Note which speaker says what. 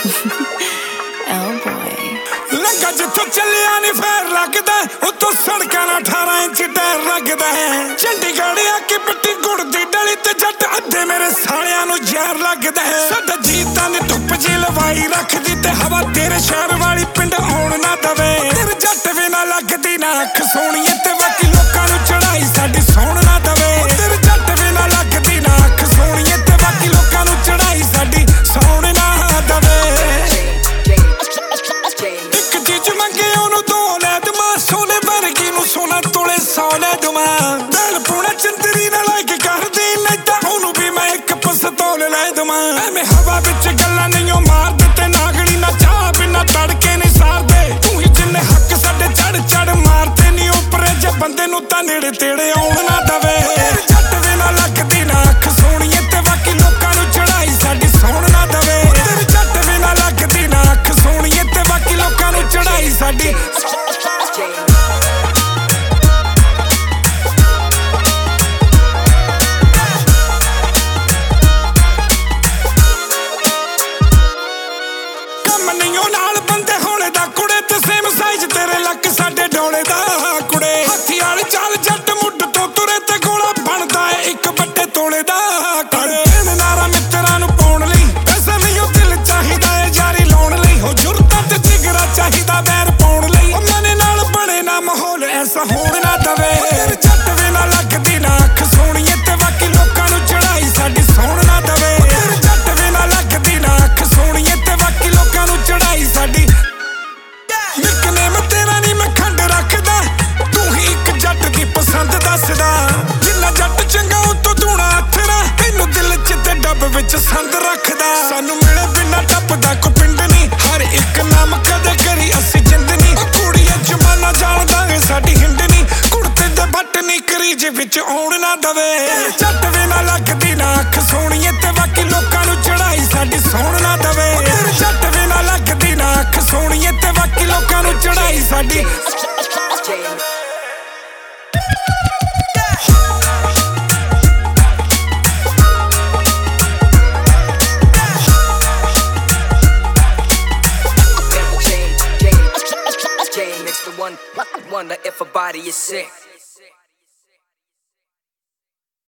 Speaker 1: Oh boy.
Speaker 2: लगा जिथों चलिया नी फेर लगदा उतों सड़कां नाल 18 इंच टायर लगदा है चंडीगढ़ आके पिट्टी गुड़ दी डली ते जट अद्धे मेरे सालियां नूं जहर लगदा है साडा जीतां ने धुप जी लवाई रखदी ते हवा तेरे शहर वाली पिंड आउण ना दवे तेरे जट वी ना लगदी ना अख सोहणीए ते बाकी लोकां नूं चढ़ाई साडी सौण ना दवे तेरे जट वी ना लगदी ना अख सोहणीए ते बाकी लोकां नूं चढ़ाई साडी सौण ना दवे सोना तोले सोने दुमा दिल पूरा चंदरी ना लाइक कर दी नहीं ता ओनू भी मैं एक पिस्तौल ले दुमा मैं हवा विच गल्लां नहीं मार दे नागड़ी ना चाह बिना तड़के नहीं सार दे तू ही जिन्ने हक साडे चढ़ चढ़ मारते नहीं ऊपर जे बंदे नू ता नेड़े तेड़े आउण ना दवे जट वी ना लगदी ना अख सोहणीए ते बाकी लोकां नू चढ़ाई साडी सौण ना दवे तेरे जट वी ना लगदी ना अख सोहणीए ते बाकी लोकां नू चढ़ाई साडी साडे डोले दा कुड़े हाथी वाल चाल जट मुड तो तुरे ते गोला बनदा है एक बट्टे तोले दा कुड़े नारा मित्रां नूं पाउण लई पैसा नहीं ओ दिल चाहिदा है जारी लाउण लई हो जुरतां ते जिगरा चाहिदा बैर पाउण लई ओ मने नाल बणे ना माहौल ऐसा होण ना दवे तेरे जट वी ना लगदी ना अख सोहणीए ते बाकी लोकां नूं चढ़ाई साडी सौण ना दवे तेरे जट वी ना लगदी ना अख सोहणीए ते बाकी लोकां नूं चढ़ाई साडी निकनेम तेरा नी मैं खंड रखदा तू ही एक जट दी पसंद दसदा जिन्ना जट चंगा उतों दूना अथरा तैनू दिल च ते डब विच संद रखदा सानू मिले बिना टपदा को पिंड नी हर एक नाम कदे करी असी जिंद नी कुड़िया जमाना जाणदा है साडी हिंड नी कुड़ते दे बट नी करीज विच आउण ना दवे जट वी ना लगदी ना अख सोहणीए ते बाकी लोकां नू चढ़ाई साडी सौण ना दवे जट वी ना लगदी ना अख सोहणीए ते बाकी लोकां नू चढ़ाई साडी
Speaker 3: Wonder if a body is sick.